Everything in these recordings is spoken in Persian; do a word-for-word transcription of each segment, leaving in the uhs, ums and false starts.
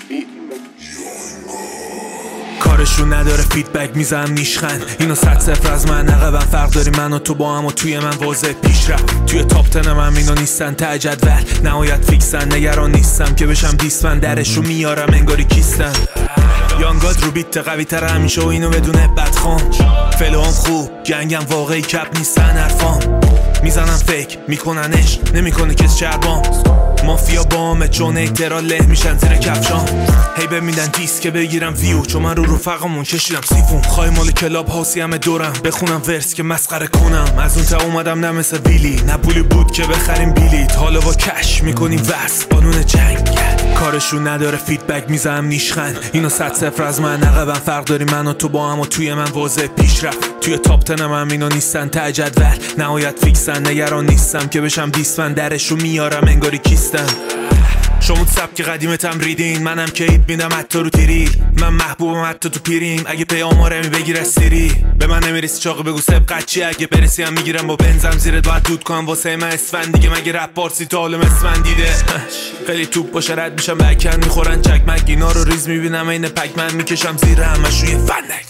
کارشون نداره فیدبک میزنم نیشخند اینو صد صفر از من عقبم فرق داری من و تو با هم و توی من واضح پیشرفت توی تاپ تنم هم اینو نیستن ته جدول نهایت فیکسن نگران نیستم که بشم دیسمن درش رو میارم انگاری کیستن یانگاد رو بیت قوی تر همیشه و اینو بدونه بدخوام فلوام خوب جنگم واقعی کپ نیستن حرفام میزنم فیک میکننش نمیکنه کس چربام مافیا بامه چون ایترا له میشن زیر کفشام هی بمیدن دیس که بگیرم ویو چون من رو رفقمون کشیدم سیفون خواهی مال کلاب هاسی همه دورم بخونم ورس که مسخره کنم از اون تا اومدم نه مثل ویلی نه پولی بود که بخریم بیلیت حالا با کش میکنیم وس قانون جنگ کارشون نداره فیدبک میزنم نیشخند اینو صد صفر از من عقبم فرق داری من و تو با هم و توی من واضح پیشرفت توی تاپ تنم هم اینو نیستن ته جدول نهایت فیکسن نگران نیستم که بشم دیسمن درش رو میارم انگاری کیستن شما سبک قدیمتم ریدین منم که اید میدم حتی رو تیری من محبوبم حتی تو پیریم اگه پی آماره می بگیر از سیری به من نمیرسی چاقی بگو سبقت چی اگه برسی هم میگیرم با بنزم زیرت باید دود کنم واسه من اسفند دیگه مگه رپ پارسی تا حالم اسفند دیده خیلی توپ باشه رد میشم بکن میخورن چکمک اینا رو ریز میبینم این پکمن میکشم زیر همش روی فندک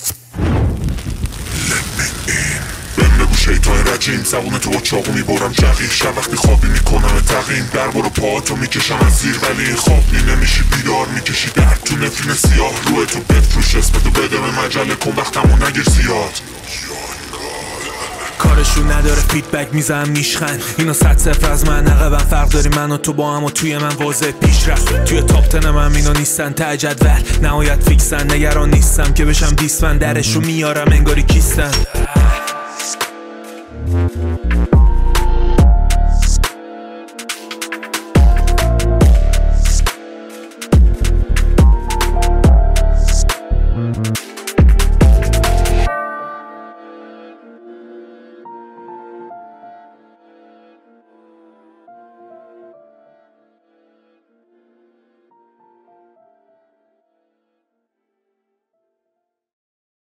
شیطان رجیم زبون تو با چاقو میبرم جقیق شب وقتی خوابی میکنم تقیم در برو پاهاتو میکشم از زیر ولی این خواب می نمیشی بیدار میکشی در تو نفرین سیاه روی تو بفروش اسمتو بده به مجله کن وقتمو نگیر زیاد کارشون نداره فیدبک میزنم نیشخند اینو صد صفر از من عقبم فرق داری من و تو با هم و توی من واضح پیشرفت توی تاپ تنم هم اینو نیستن ته جدول نهایت فیکسن نگران نیستم که بشم دیسمن درش رو میارم انگاری کیستن